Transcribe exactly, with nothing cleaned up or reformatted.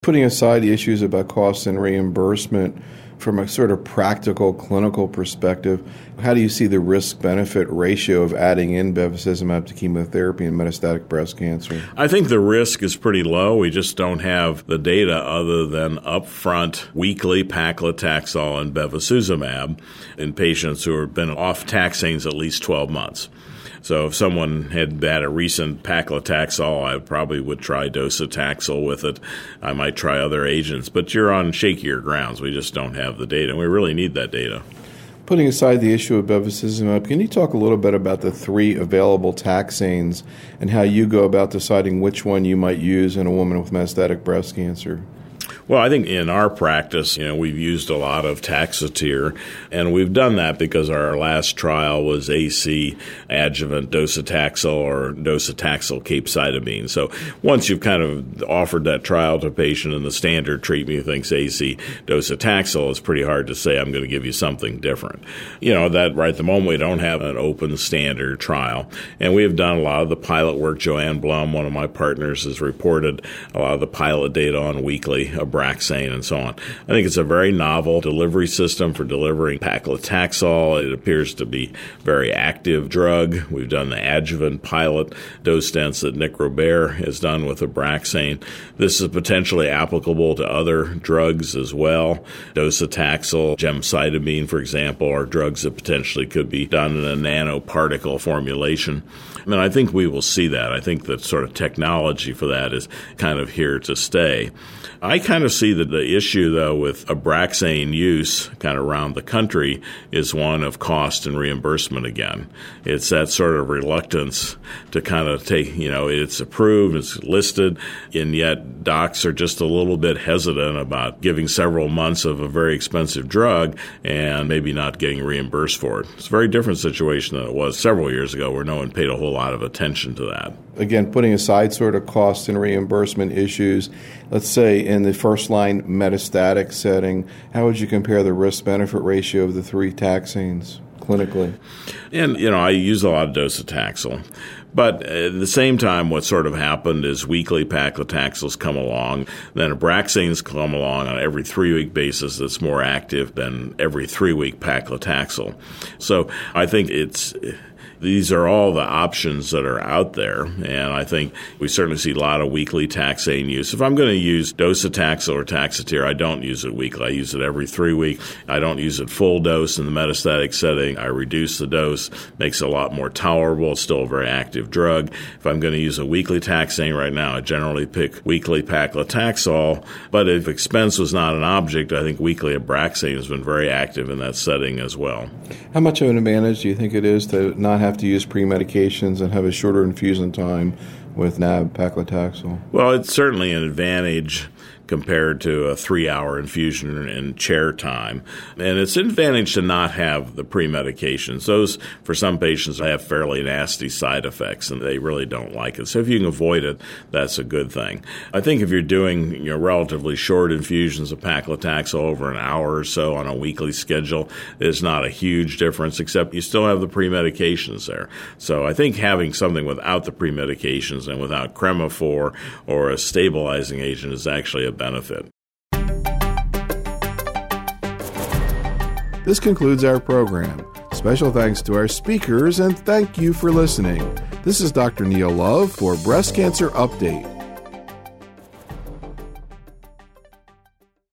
Putting aside the issues about cost and reimbursement, from a sort of practical clinical perspective, how do you see the risk-benefit ratio of adding in bevacizumab to chemotherapy in metastatic breast cancer? I think the risk is pretty low. We just don't have the data other than upfront weekly paclitaxel and bevacizumab in patients who have been off taxanes at least twelve months. So if someone had had a recent paclitaxel, I probably would try docetaxel with it. I might try other agents, but you're on shakier grounds. We just don't have the data, and we really need that data. Putting aside the issue of bevacizumab, can you talk a little bit about the three available taxanes and how you go about deciding which one you might use in a woman with metastatic breast cancer? Well, I think in our practice, you know, we've used a lot of Taxotere, and we've done that because our last trial was A C adjuvant docetaxel or docetaxel capecitabine. So once you've kind of offered that trial to a patient and the standard treatment thinks A C docetaxel, it's pretty hard to say I'm going to give you something different. You know, that right at the moment we don't have an open standard trial, and we have done a lot of the pilot work. Joanne Blum, one of my partners, has reported a lot of the pilot data on weekly Abraxane and so on. I think it's a very novel delivery system for delivering paclitaxel. It appears to be a very active drug. We've done the adjuvant pilot dose dense that Nick Robert has done with Abraxane. This is potentially applicable to other drugs as well. Docetaxel, gemcitabine, for example, are drugs that potentially could be done in a nanoparticle formulation. I mean, I think we will see that. I think that sort of technology for that is kind of here to stay. I kind of see that the issue, though, with Abraxane use kind of around the country is one of cost and reimbursement again. It's that sort of reluctance to kind of take, you know, it's approved, it's listed, and yet docs are just a little bit hesitant about giving several months of a very expensive drug and maybe not getting reimbursed for it. It's a very different situation than it was several years ago where no one paid a whole lot of attention to that. Again, putting aside sort of cost and reimbursement issues, let's say in the first-line metastatic setting, how would you compare the risk-benefit ratio of the three taxanes clinically? And, you know, I use a lot of docetaxel. But at the same time, what sort of happened is weekly paclitaxels come along, then Abraxanes come along on every three-week basis that's more active than every three-week paclitaxel. So I think it's... These are all the options that are out there, and I think we certainly see a lot of weekly taxane use. If I'm going to use docetaxel or Taxotere, I don't use it weekly. I use it every three weeks. I don't use it full dose in the metastatic setting. I reduce the dose, makes it a lot more tolerable. It's still a very active drug. If I'm going to use a weekly taxane right now, I generally pick weekly paclitaxel, but if expense was not an object, I think weekly Abraxane has been very active in that setting as well. How much of an advantage do you think it is to not have to use pre-medications and have a shorter infusion time with nab-paclitaxel? Well, it's certainly an advantage compared to a three-hour infusion in chair time. And it's an advantage to not have the pre-medications. Those, for some patients, have fairly nasty side effects, and they really don't like it. So if you can avoid it, that's a good thing. I think if you're doing, you know, relatively short infusions of paclitaxel over an hour or so on a weekly schedule, there's not a huge difference, except you still have the pre-medications there. So I think having something without the pre-medications and without Cremophor or a stabilizing agent is actually a benefit. This concludes our program. Special thanks to our speakers, and thank you for listening. This is Doctor Neil Love for Breast Cancer Update.